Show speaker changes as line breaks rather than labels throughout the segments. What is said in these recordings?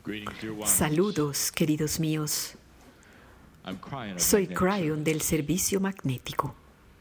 Saludos, queridos míos. Soy Cryon del servicio magnético.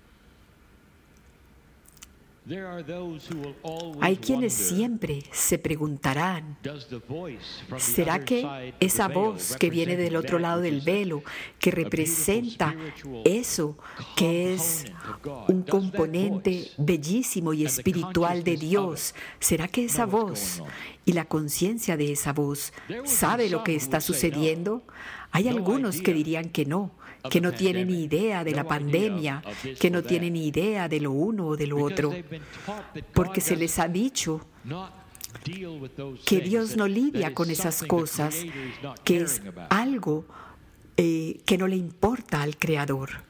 Hay quienes siempre se preguntarán, ¿será que esa voz que viene del otro lado del velo, que representa eso que es un componente bellísimo y espiritual de Dios, será que esa voz y la conciencia de esa voz sabe lo que está sucediendo? Hay algunos que dirían que no tienen ni idea de la pandemia, que no tienen ni idea de lo uno o de lo otro, porque se les ha dicho que Dios no lidia con esas cosas, que es algo que no le importa al Creador.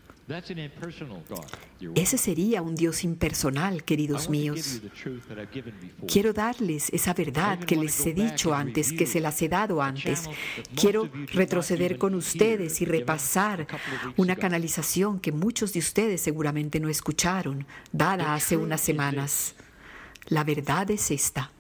Ese sería un Dios impersonal, queridos míos. Quiero darles esa verdad que les he dicho antes, que se las he dado antes. Quiero retroceder con ustedes y repasar una canalización que muchos de ustedes seguramente no escucharon, dada hace unas semanas. La verdad es esta.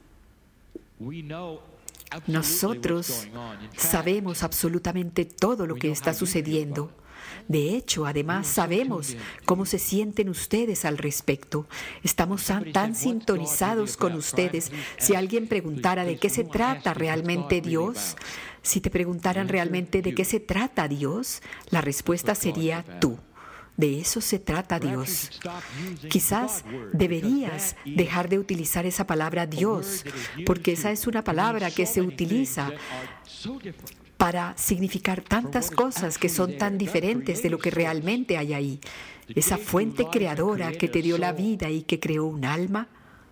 Nosotros sabemos absolutamente todo lo que está sucediendo. De hecho, además, sabemos cómo se sienten ustedes al respecto. Estamos tan sintonizados con ustedes. Si alguien preguntara de qué se trata realmente Dios, si te preguntaran realmente de qué se trata Dios, la respuesta sería tú. De eso se trata Dios. Quizás deberías dejar de utilizar esa palabra Dios, porque esa es una palabra que se utiliza para significar tantas cosas que son tan diferentes de lo que realmente hay ahí. Esa fuente creadora que te dio la vida y que creó un alma,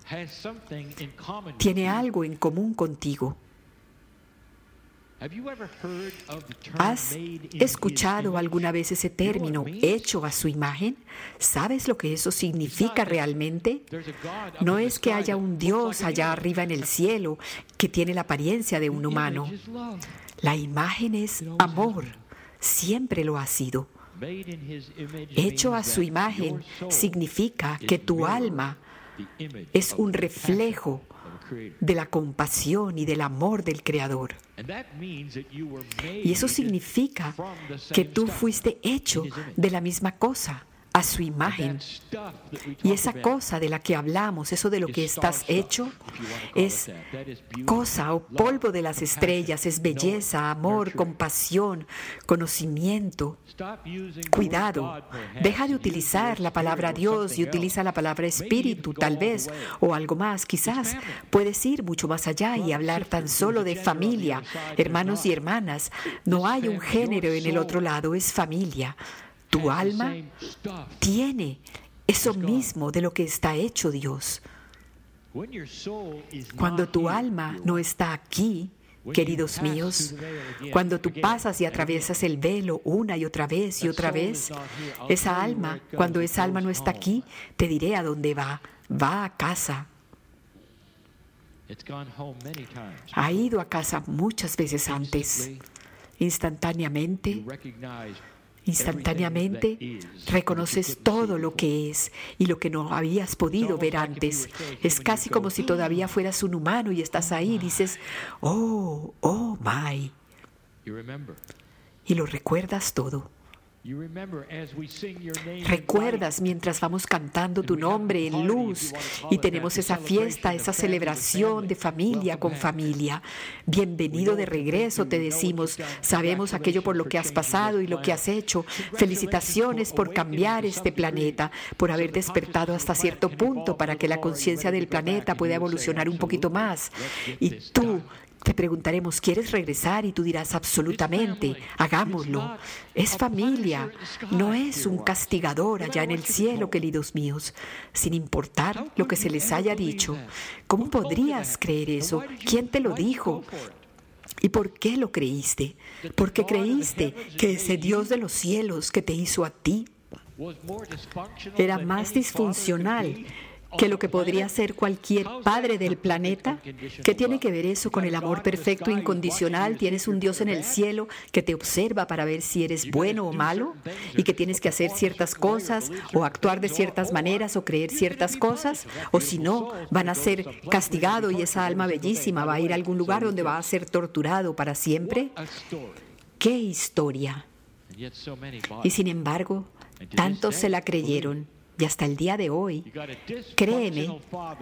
tiene algo en común contigo. ¿Has escuchado alguna vez ese término, hecho a su imagen? ¿Sabes lo que eso significa realmente? No es que haya un Dios allá arriba en el cielo que tiene la apariencia de un humano. La imagen es amor, siempre lo ha sido. Hecho a su imagen significa que tu alma es un reflejo de la compasión y del amor del Creador. Y eso significa que tú fuiste hecho de la misma cosa, a su imagen. Y esa cosa de la que hablamos, eso de lo que estás hecho, es cosa o polvo de las estrellas, es belleza, amor, compasión, conocimiento. Cuidado, deja de utilizar la palabra Dios y utiliza la palabra espíritu, tal vez, o algo más. Quizás puedes ir mucho más allá y hablar tan solo de familia, hermanos y hermanas. No hay un género en el otro lado, es familia. Tu alma tiene eso mismo de lo que está hecho Dios. Cuando tu alma no está aquí, queridos míos, cuando tú pasas y atraviesas el velo una y otra vez, esa alma, cuando esa alma no está aquí, te diré a dónde va. Va a casa. Ha ido a casa muchas veces antes. Instantáneamente reconoces todo lo que es y lo que no habías podido ver antes. Es casi como si todavía fueras un humano y estás ahí y dices, oh my. Y lo recuerdas todo. Recuerdas mientras vamos cantando tu nombre en luz y tenemos esa fiesta, esa celebración de familia con familia. Bienvenido de regreso, te decimos. Sabemos aquello por lo que has pasado y lo que has hecho. Felicitaciones por cambiar este planeta, por haber despertado hasta cierto punto para que la conciencia del planeta pueda evolucionar un poquito más. Y tú te preguntaremos, ¿quieres regresar? Y tú dirás, absolutamente, hagámoslo. Es familia, no es un castigador allá en el cielo, queridos míos, sin importar lo que se les haya dicho. ¿Cómo podrías creer eso? ¿Quién te lo dijo? ¿Y por qué lo creíste? Porque creíste que ese Dios de los cielos que te hizo a ti era más disfuncional que lo que podría ser cualquier padre del planeta. ¿Qué tiene que ver eso con el amor perfecto incondicional? Tienes un Dios en el cielo que te observa para ver si eres bueno o malo y que tienes que hacer ciertas cosas o actuar de ciertas maneras o creer ciertas cosas, o si no, van a ser castigado y esa alma bellísima va a ir a algún lugar donde va a ser torturado para siempre. ¡Qué historia! Y sin embargo, tantos se la creyeron. Y hasta el día de hoy, créeme,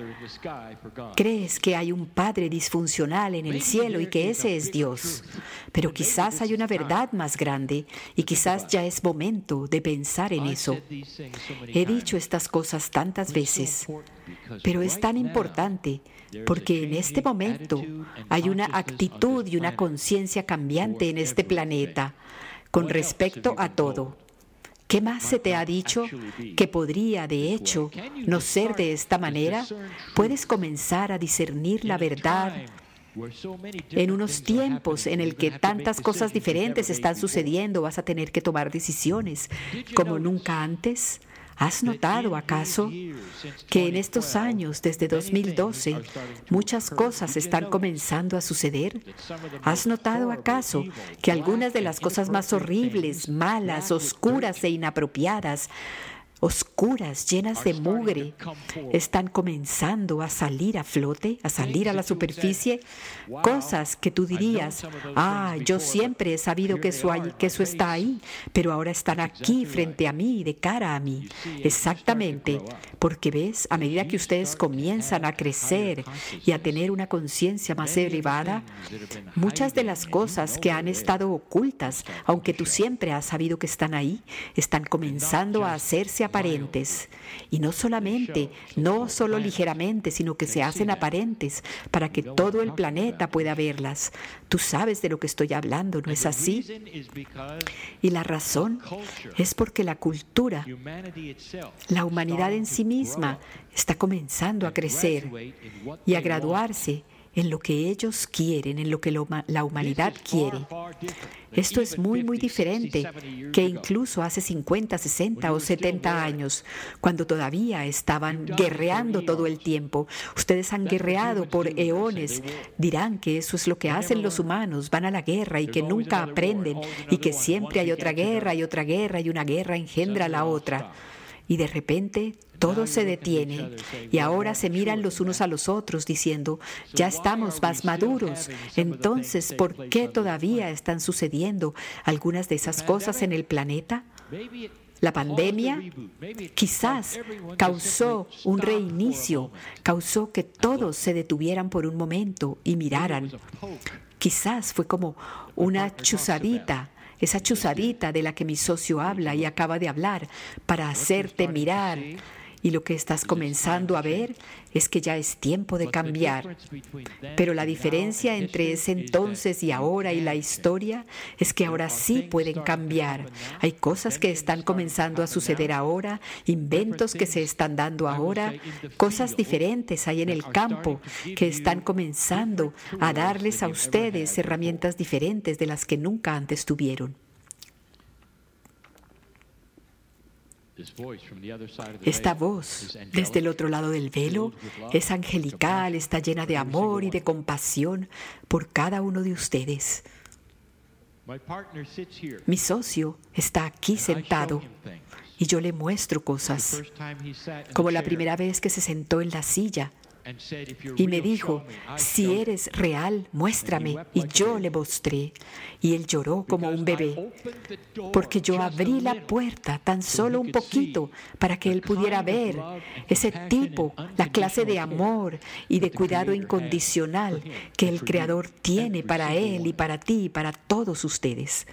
crees que hay un padre disfuncional en el cielo y que ese es Dios. Pero quizás hay una verdad más grande y quizás ya es momento de pensar en eso. He dicho estas cosas tantas veces, pero es tan importante porque en este momento hay una actitud y una conciencia cambiante en este planeta con respecto a todo. ¿Qué más se te ha dicho que podría, de hecho, no ser de esta manera? Puedes comenzar a discernir la verdad en unos tiempos en el que tantas cosas diferentes están sucediendo. Vas a tener que tomar decisiones como nunca antes. ¿Has notado acaso que en estos años, desde 2012, muchas cosas están comenzando a suceder? ¿Has notado acaso que algunas de las cosas más horribles, malas, oscuras e inapropiadas, oscuras, llenas de mugre, están comenzando a salir a flote, a salir a la superficie? Cosas que tú dirías, yo siempre he sabido que eso está ahí, pero ahora están aquí frente a mí, de cara a mí. Exactamente, porque ves, a medida que ustedes comienzan a crecer y a tener una conciencia más elevada, muchas de las cosas que han estado ocultas, aunque tú siempre has sabido que están ahí, están comenzando a hacerse aparentes. Y no solo ligeramente, sino que se hacen aparentes para que todo el planeta pueda verlas. Tú sabes de lo que estoy hablando, ¿no es así? Y la razón es porque la cultura, la humanidad en sí misma, está comenzando a crecer y a graduarse en lo que ellos quieren, en lo que la humanidad quiere. Esto es muy, muy diferente que incluso hace 50, 60 o 70 años, cuando todavía estaban guerreando todo el tiempo. Ustedes han guerreado por eones. Dirán que eso es lo que hacen los humanos, van a la guerra y que nunca aprenden y que siempre hay otra guerra y otra guerra y una guerra engendra a la otra. Y de repente todo se detiene y ahora se miran los unos a los otros diciendo, ya estamos más maduros. Entonces, ¿por qué todavía están sucediendo algunas de esas cosas en el planeta? La pandemia quizás causó un reinicio, causó que todos se detuvieran por un momento y miraran. Quizás fue como una chuzadita. Esa chuzadita de la que mi socio habla y acaba de hablar para hacerte mirar. Y lo que estás comenzando a ver es que ya es tiempo de cambiar. Pero la diferencia entre ese entonces y ahora y la historia es que ahora sí pueden cambiar. Hay cosas que están comenzando a suceder ahora, inventos que se están dando ahora, cosas diferentes hay en el campo que están comenzando a darles a ustedes herramientas diferentes de las que nunca antes tuvieron. Esta voz desde el otro lado del velo es angelical, está llena de amor y de compasión por cada uno de ustedes. Mi socio está aquí sentado y yo le muestro cosas, como la primera vez que se sentó en la silla y me dijo, si eres real, muéstrame. Y yo le mostré. Y él lloró como un bebé, porque yo abrí la puerta tan solo un poquito para que él pudiera ver ese tipo, la clase de amor y de cuidado incondicional que el Creador tiene para él y para ti y para todos ustedes.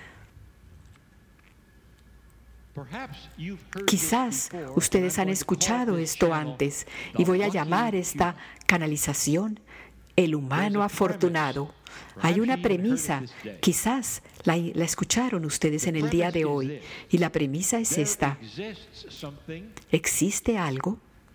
Quizás ustedes han escuchado esto antes y voy a llamar esta canalización el humano afortunado. Hay una premisa, quizás la escucharon ustedes en el día de hoy y la premisa es esta. ¿Existe algo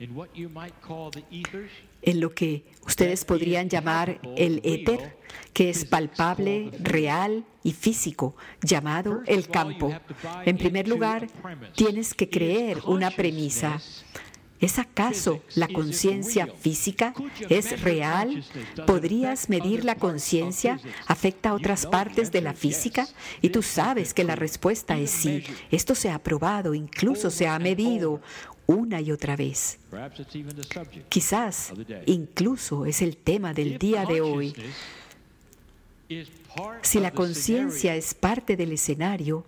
en lo que ustedes podrían llamar el éter, que es palpable, real y físico, llamado el campo? En primer lugar, tienes que creer una premisa. ¿Es acaso la conciencia física? ¿Es real? ¿Podrías medir la conciencia? ¿Afecta a otras partes de la física? Y tú sabes que la respuesta es sí. Esto se ha probado, incluso se ha medido una y otra vez. Quizás incluso es el tema del día de hoy. Si la conciencia es parte del escenario,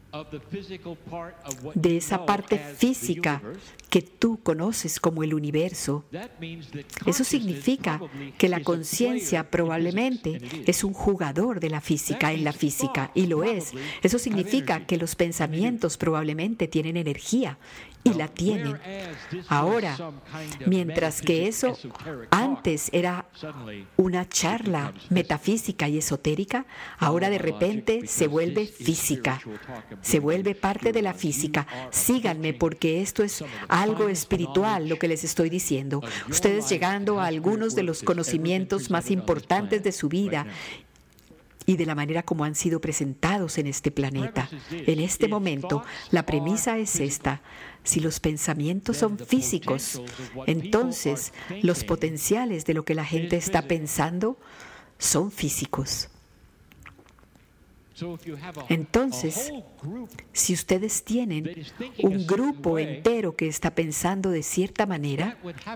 de esa parte física que tú conoces como el universo, eso significa que la conciencia probablemente es un jugador de la física en la física, y lo es. Eso significa que los pensamientos probablemente tienen energía, y la tienen. Ahora, mientras que eso antes era una charla metafísica y esotérica, ahora de repente se vuelve física, se vuelve parte de la física. Síganme, porque esto es algo espiritual lo que les estoy diciendo. Ustedes llegando a algunos de los conocimientos más importantes de su vida y de la manera como han sido presentados en este planeta. En este momento, la premisa es esta: si los pensamientos son físicos, entonces los potenciales de lo que la gente está pensando son físicos. Entonces, si ustedes tienen un grupo entero que está pensando de cierta manera,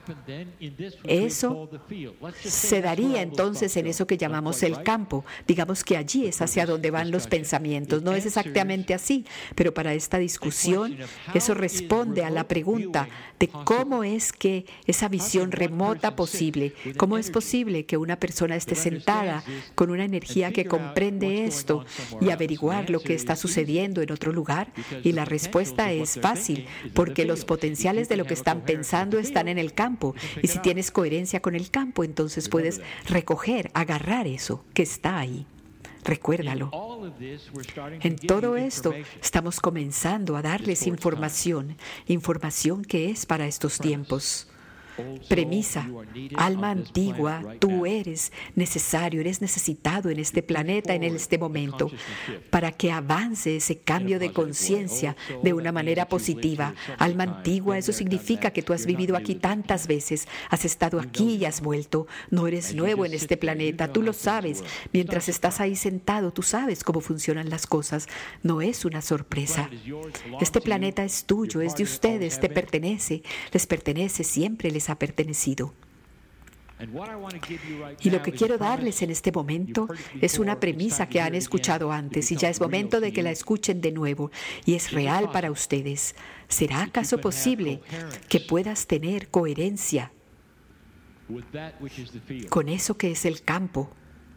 eso se daría entonces en eso que llamamos el campo. Digamos que allí es hacia donde van los pensamientos. No es exactamente así, pero para esta discusión eso responde a la pregunta de cómo es que esa visión remota posible, cómo es posible que una persona esté sentada con una energía que comprende esto y averiguar lo que está sucediendo en otro lugar. Y la respuesta es fácil, porque los potenciales de lo que están pensando están en el campo, y si tienes coherencia con el campo, entonces puedes recoger, agarrar eso que está ahí. Recuérdalo. En todo esto estamos comenzando a darles información que es para estos tiempos. Premisa: alma antigua, tú eres necesario, eres necesitado en este planeta en este momento para que avance ese cambio de conciencia de una manera positiva. Alma antigua, eso significa que tú has vivido aquí tantas veces, has estado aquí y has vuelto. No eres nuevo en este planeta, tú lo sabes. Mientras estás ahí sentado, tú sabes cómo funcionan las cosas. No es una sorpresa. Este planeta es tuyo, es de ustedes, te pertenece, les pertenece, siempre les ha pertenecido. Y lo que quiero darles en este momento es una premisa que han escuchado antes, y ya es momento de que la escuchen de nuevo, y es real para ustedes. ¿Será acaso posible que puedas tener coherencia con eso que es el campo,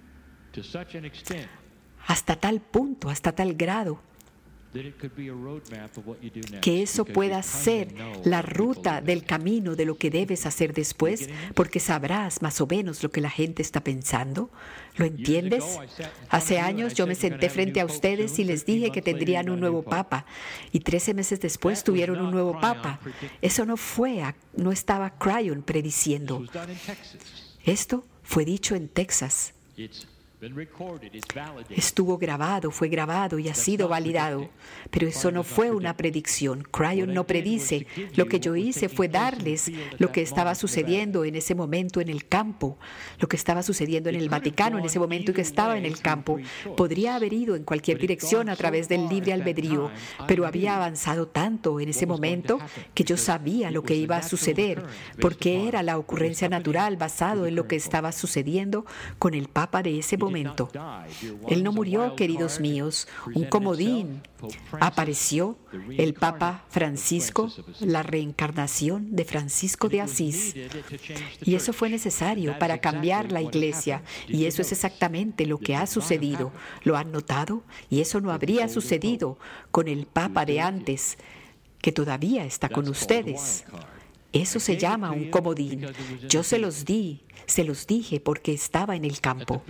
hasta tal punto, hasta tal grado, que eso pueda ser la ruta del camino de lo que debes hacer después, porque sabrás más o menos lo que la gente está pensando? ¿Lo entiendes? Hace años yo me senté frente a ustedes y les dije que tendrían un nuevo papa, y 13 meses después tuvieron un nuevo papa. Eso no estaba Cryon prediciendo. Esto fue dicho en Texas. Estuvo grabado, fue grabado y ha sido validado. Pero eso no fue una predicción. Cryon no predice. Lo que yo hice fue darles lo que estaba sucediendo en ese momento en el campo, lo que estaba sucediendo en el Vaticano en ese momento y que estaba en el campo. Podría haber ido en cualquier dirección a través del libre albedrío, pero había avanzado tanto en ese momento que yo sabía lo que iba a suceder, porque era la ocurrencia natural basado en lo que estaba sucediendo con el Papa de ese momento. Él no murió, queridos míos. Un comodín apareció, el Papa Francisco, la reencarnación de Francisco de Asís. Y eso fue necesario para cambiar la Iglesia. Y eso es exactamente lo que ha sucedido. ¿Lo han notado? Y eso no habría sucedido con el Papa de antes, que todavía está con ustedes. Eso se llama un comodín. Yo se los dije porque estaba en el campo.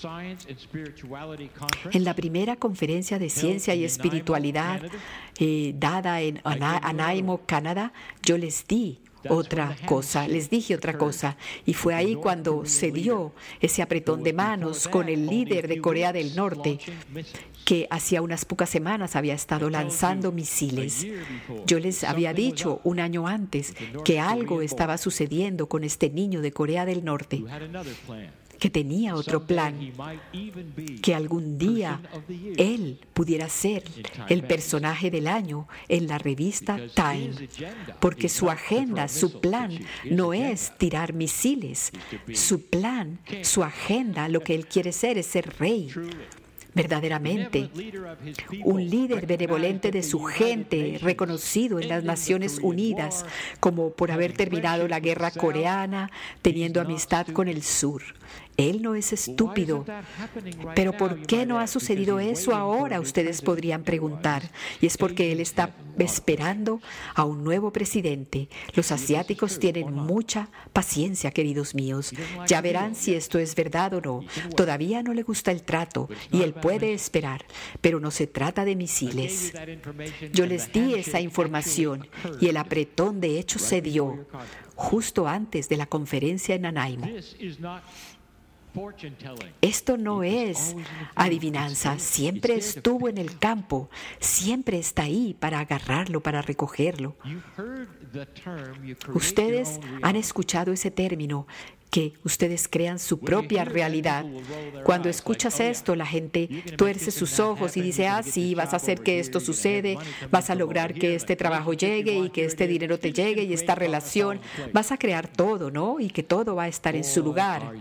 En la primera conferencia de ciencia y espiritualidad dada en Nanaimo, Canadá, yo les di otra cosa, y fue ahí cuando se dio ese apretón de manos con el líder de Corea del Norte, que hacía unas pocas semanas había estado lanzando misiles. Yo les había dicho un año antes que algo estaba sucediendo con este niño de Corea del Norte, que tenía otro plan, que algún día él pudiera ser el personaje del año en la revista Time, porque su agenda, su plan no es tirar misiles, su plan, su agenda, lo que él quiere ser es ser rey. Verdaderamente, un líder benevolente de su gente, reconocido en las Naciones Unidas como por haber terminado la guerra coreana, teniendo amistad con el sur. Él no es estúpido. Pero ¿por qué no ha sucedido eso ahora? Ustedes podrían preguntar. Y es porque él está esperando a un nuevo presidente. Los asiáticos tienen mucha paciencia, queridos míos. Ya verán si esto es verdad o no. Todavía no le gusta el trato y él puede esperar. Pero no se trata de misiles. Yo les di esa información y el apretón de hecho se dio justo antes de la conferencia en Nanaimo. Esto no es adivinanza, siempre estuvo en el campo, siempre está ahí para agarrarlo, para recogerlo. Ustedes han escuchado ese término, que ustedes crean su propia realidad. Cuando escuchas esto, la gente tuerce sus ojos y dice, sí, vas a hacer que esto sucede, vas a lograr que este trabajo llegue y que este dinero te llegue y esta relación, vas a crear todo, ¿no? Y que todo va a estar en su lugar.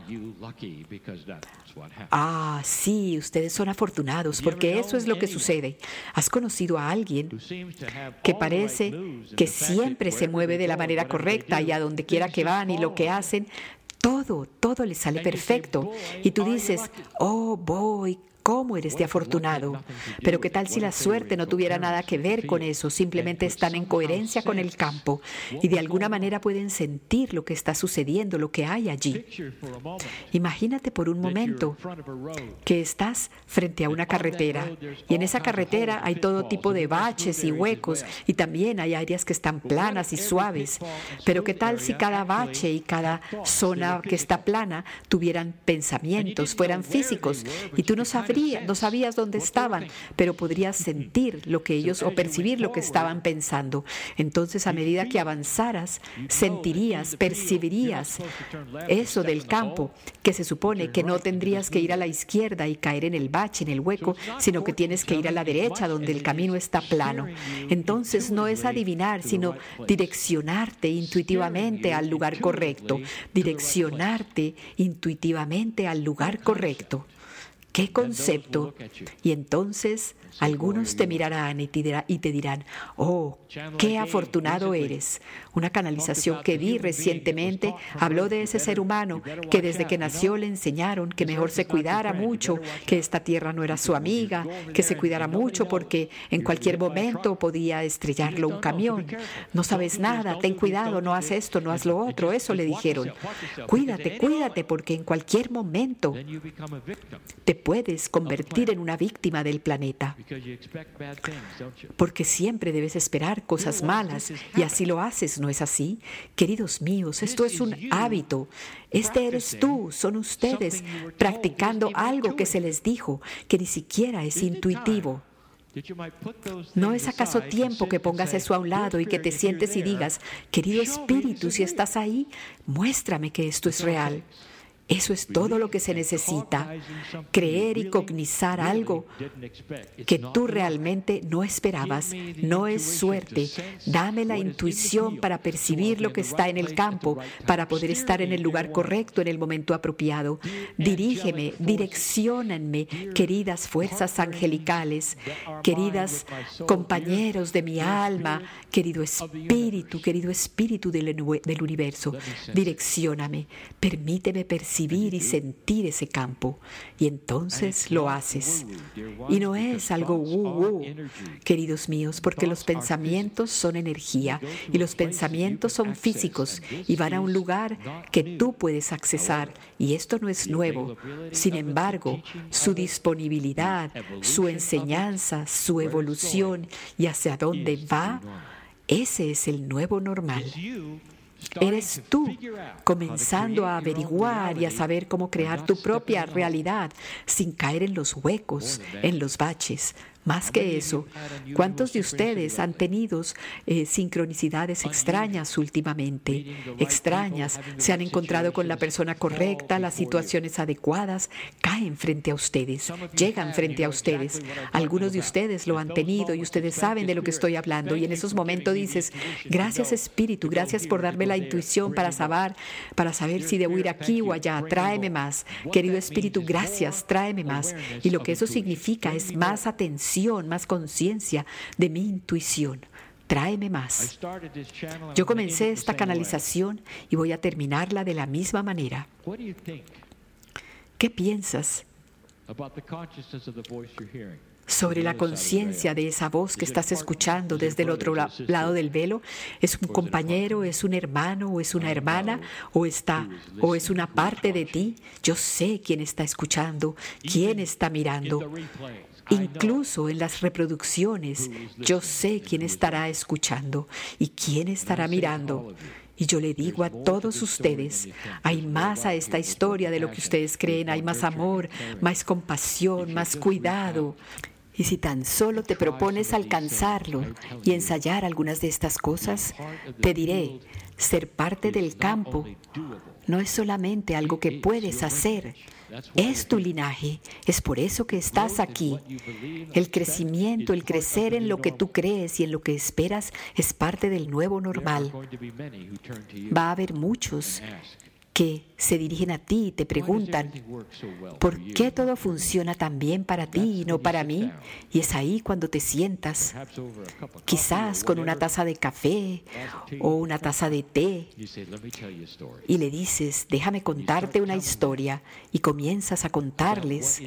Sí, ustedes son afortunados porque eso es lo que sucede. ¿Has conocido a alguien que parece que siempre se mueve de la manera correcta y a donde quiera que van y lo que hacen, todo les sale perfecto? Y tú dices, boy, ¿cómo eres de afortunado? Pero ¿qué tal si la suerte no tuviera nada que ver con eso? Simplemente están en coherencia con el campo y de alguna manera pueden sentir lo que está sucediendo, lo que hay allí. Imagínate por un momento que estás frente a una carretera y en esa carretera hay todo tipo de baches y huecos y también hay áreas que están planas y suaves. Pero ¿qué tal si cada bache y cada zona que está plana tuvieran pensamientos, fueran físicos y tú no sabías dónde estaban, pero podrías sentir lo que ellos o percibir lo que estaban pensando? Entonces, a medida que avanzaras, sentirías, percibirías eso del campo, que se supone que no tendrías que ir a la izquierda y caer en el bache, en el hueco, sino que tienes que ir a la derecha donde el camino está plano. Entonces, no es adivinar, sino direccionarte intuitivamente al lugar correcto. Direccionarte intuitivamente al lugar correcto. ¿Qué concepto? Y entonces algunos te mirarán y te dirán, qué afortunado eres. Una canalización que vi recientemente habló de ese ser humano que desde que nació le enseñaron que mejor se cuidara mucho, que esta tierra no era su amiga, que se cuidara mucho porque en cualquier momento podía estrellarlo un camión. No sabes nada, ten cuidado, no haz esto, no haz lo otro. Eso le dijeron. Cuídate, porque en cualquier momento te puedes convertir en una víctima del planeta. Porque siempre debes esperar cosas malas y así lo haces, ¿no es así? Queridos míos, esto es un hábito. Este eres tú, son ustedes practicando algo que se les dijo, que ni siquiera es intuitivo. ¿No es acaso tiempo que pongas eso a un lado y que te sientes y digas, querido espíritu, si estás ahí, muéstrame que esto es real? Eso es todo lo que se necesita, creer y cognizar algo que tú realmente no esperabas. No es suerte. Dame la intuición para percibir lo que está en el campo, para poder estar en el lugar correcto en el momento apropiado. Dirígeme, direcciónanme, queridas fuerzas angelicales, queridas compañeros de mi alma, querido espíritu del universo. Direccióname, permíteme percibir y sentir ese campo, y entonces lo haces. Y no es algo queridos míos, porque los pensamientos son energía y los pensamientos son físicos y van a un lugar que tú puedes accesar, y esto no es nuevo. Sin embargo, su disponibilidad, su enseñanza, su evolución y hacia dónde va, ese es el nuevo normal. Eres tú comenzando a averiguar y a saber cómo crear tu propia realidad sin caer en los huecos, en los baches. Más que eso, ¿cuántos de ustedes han tenido sincronicidades extrañas últimamente? Extrañas, se han encontrado con la persona correcta, las situaciones adecuadas, caen frente a ustedes, llegan frente a ustedes. Algunos de ustedes lo han tenido y ustedes saben de lo que estoy hablando. Y en esos momentos dices, gracias Espíritu, gracias por darme la intuición para saber si debo ir aquí o allá. Tráeme más. Querido Espíritu, gracias, tráeme más. Y lo que eso significa es más atención, más conciencia de mi intuición. Tráeme más. Yo comencé esta canalización y voy a terminarla de la misma manera. ¿Qué piensas sobre la conciencia de esa voz que estás escuchando desde el otro lado del velo? ¿Es un compañero, es un hermano o es una hermana o es una parte de ti? Yo sé quién está escuchando, quién está mirando. Incluso en las reproducciones, yo sé quién estará escuchando y quién estará mirando. Y yo le digo a todos ustedes, hay más a esta historia de lo que ustedes creen, hay más amor, más compasión, más cuidado. Y si tan solo te propones alcanzarlo y ensayar algunas de estas cosas, te diré, ser parte del campo no es solamente algo que puedes hacer, es tu linaje, es por eso que estás aquí. El crecimiento, el crecer en lo que tú crees y en lo que esperas es parte del nuevo normal. Va a haber muchos que se dirigen a ti y te preguntan, ¿por qué todo funciona tan bien para ti y no para mí? Y es ahí cuando te sientas, quizás con una taza de café o una taza de té, y le dices, déjame contarte una historia, y comienzas a contarles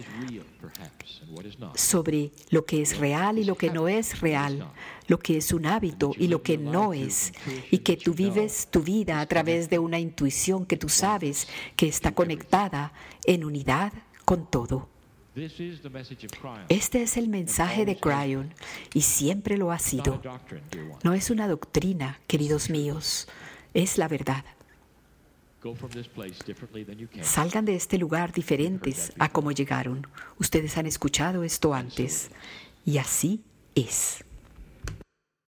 sobre lo que es real y lo que no es real, lo que es un hábito y lo que no es, y que tú vives tu vida a través de una intuición que tú sabes que está conectada en unidad con todo. Este es el mensaje de Kryon y siempre lo ha sido. No es una doctrina, queridos míos, es la verdad. Salgan de este lugar diferentes a como llegaron. Ustedes han escuchado esto antes y así es.